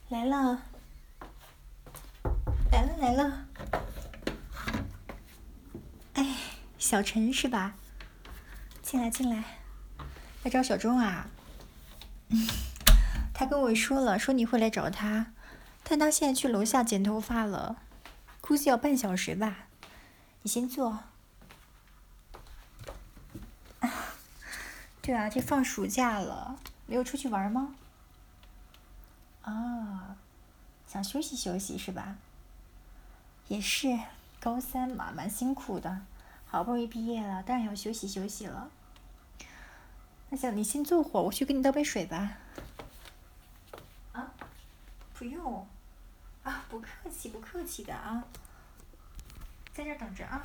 来了，来了，来了！哎，小陈是吧？进来，进来，来找小钟啊？他跟我说了，说你会来找他，但他现在去楼下剪头发了，估计要半小时吧。你先坐。对啊，这放暑假了，没有出去玩吗？啊，想休息休息是吧？也是，高三嘛，蛮辛苦的，好不容易毕业了，当然要休息休息了。那行，你先坐会儿，我去给你倒杯水吧。啊，不用，啊，不客气，不客气的啊，在这儿等着啊。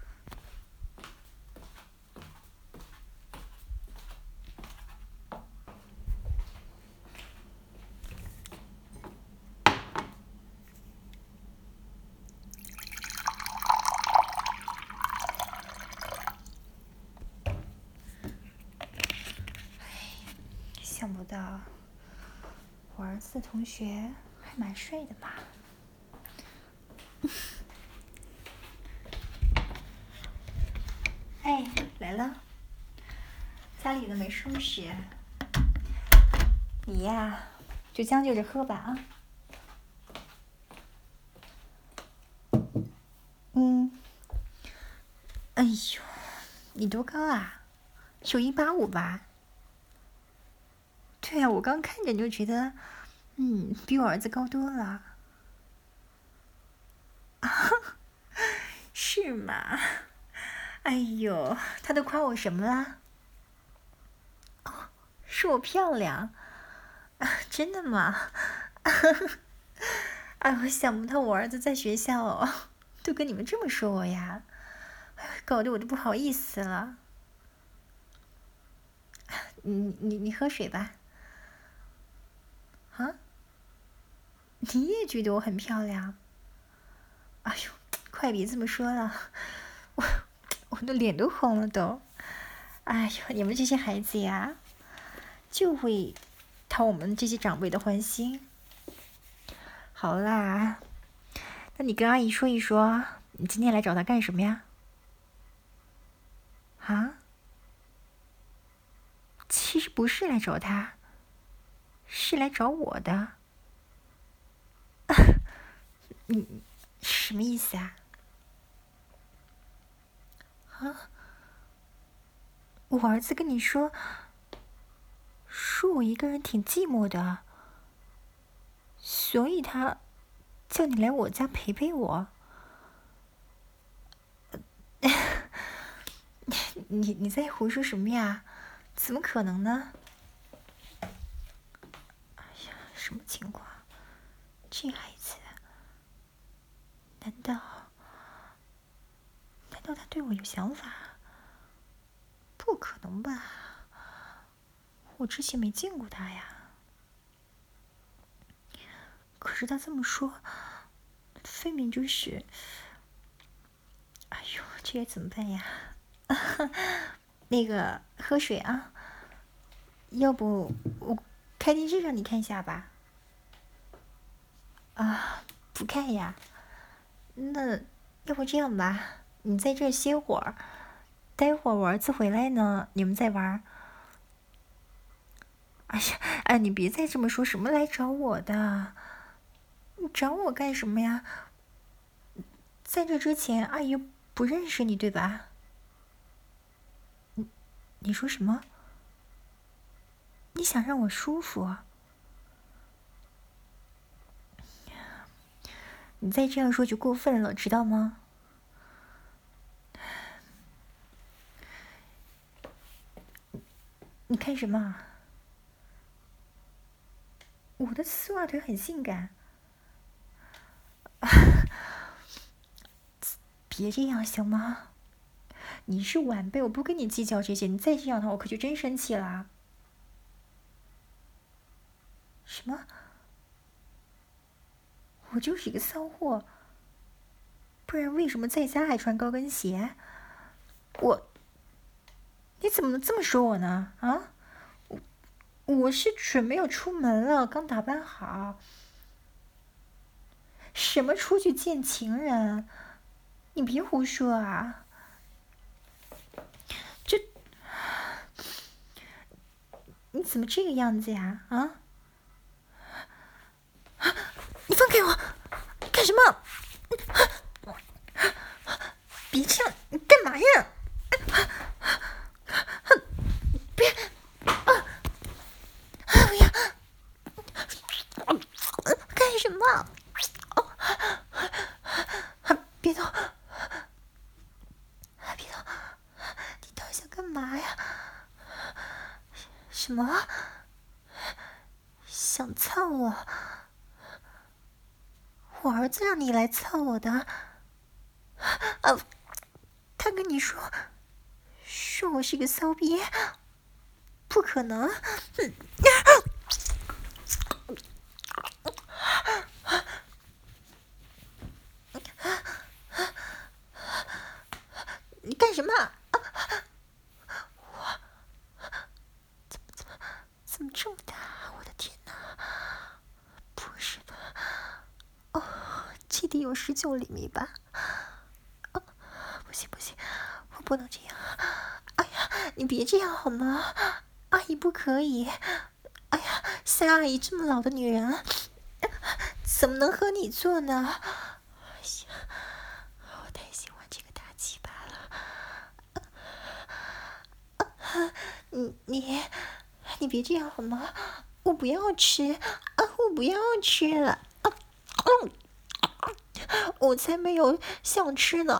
想不到，我儿子的同学还蛮帅的嘛。哎，来了，家里的没收拾，你呀，就将就着喝吧啊。哎呦，你多高啊？有185吧？对啊，我刚看着就觉得，比我儿子高多了。是吗？哎呦，他都夸我什么啦？哦，说我漂亮。啊，真的吗？哎，我想不到我儿子在学校都跟你们这么说我呀，搞得我都不好意思了。你喝水吧。啊？你也觉得我很漂亮？哎呦，快别这么说了，我的脸都红了都。哎呦，你们这些孩子呀，就会讨我们这些长辈的欢心。好啦，那你跟阿姨说一说，你今天来找她干什么呀？啊？其实不是来找她，是来找我的。你什么意思啊？啊？我儿子跟你说我一个人挺寂寞的，所以他叫你来我家陪陪我。你在胡说什么呀？怎么可能呢？哎呀，什么情况？这孩子，难道他对我有想法？不可能吧？我之前没见过他呀。可是他这么说，分明就是……哎呦，这该怎么办呀？那个，喝水啊。要不我开电视让你看一下吧？啊，不看呀。那要不这样吧，你在这儿歇会儿，待会儿我儿子回来呢，你们再玩。哎呀，哎，你别再这么说，什么来找我的？你找我干什么呀？在这之前，阿姨不认识你，对吧？你说什么？你想让我舒服？你再这样说就过分了，知道吗？你看什么？我的丝袜腿很性感。别这样行吗？你是晚辈，我不跟你计较这些。你再这样的话，我可就真生气了。什么？我就是一个骚货，不然为什么在家还穿高跟鞋？你怎么能这么说我呢？啊？我是准备要出门了，刚打扮好。 什么出去见情人？你别胡说啊！你怎么这个样子呀？啊！你放开我！干什么？别这样！你干嘛呀？别！不要！干什么？别动！别动！你到底想干嘛呀？什么？想操我？我儿子让你来操我的？他跟你说我是个骚逼？不可能！你干什么？怎么这么大？我的天哪！不是吧？哦，这得有19厘米吧？不行不行，我不能这样！哎呀，你别这样好吗？阿姨不可以！哎呀，三阿姨这么老的女人，怎么能和你做呢？哎呀，我太喜欢这个大鸡巴了！你别这样好吗？我不要吃我不要吃了！我才没有想吃呢！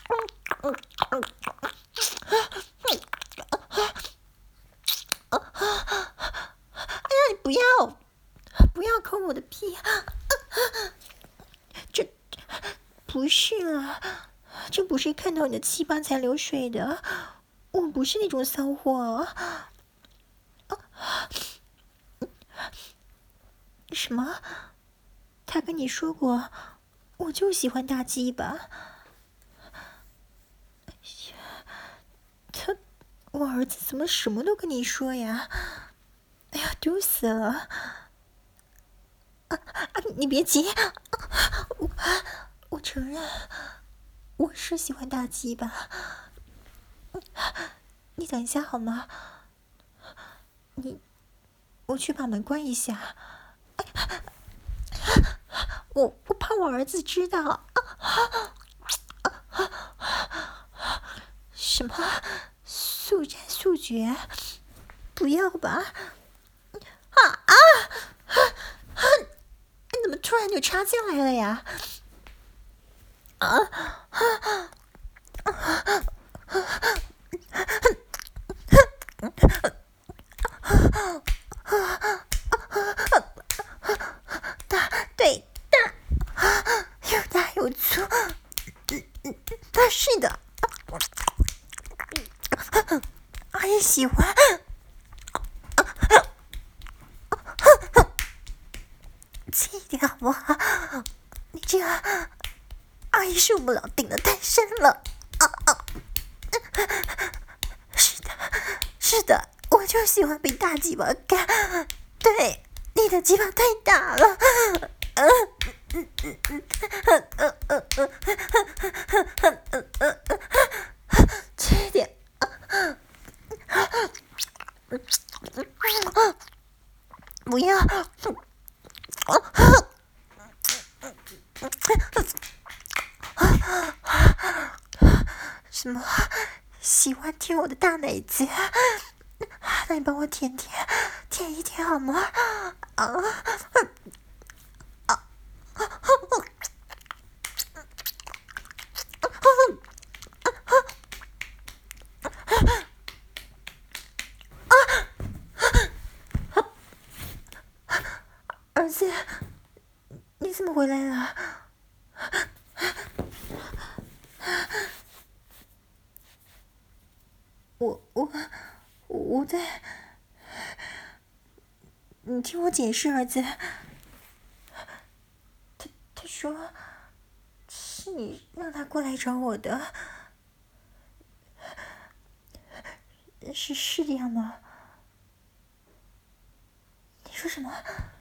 哎呀，你不要抠我的屁！这不是啦，这不是看到你的鸡巴才流水的，我不是那种骚货。什么？他跟你说过，我就喜欢大鸡巴？我儿子怎么什么都跟你说呀？哎呀，丢死了！你别急，我承认，我是喜欢大鸡巴。你等一下好吗？我去把门关一下。我怕我儿子知道。什么速战速决？不要吧！你怎么突然就插进来了呀？对，又大又粗。是的，阿姨喜欢。轻一点好不好？你这样，阿姨受不了，顶得太深了。是的，我就喜欢被大鸡巴干。对，你的鸡巴太大了。轻一点。不要。什么？喜欢舔我的大奶子？那你帮我舔一舔好吗？儿子，你怎么回来了？我在……你听我解释，儿子。他说是你让他过来找我的，是这样吗？你说什么？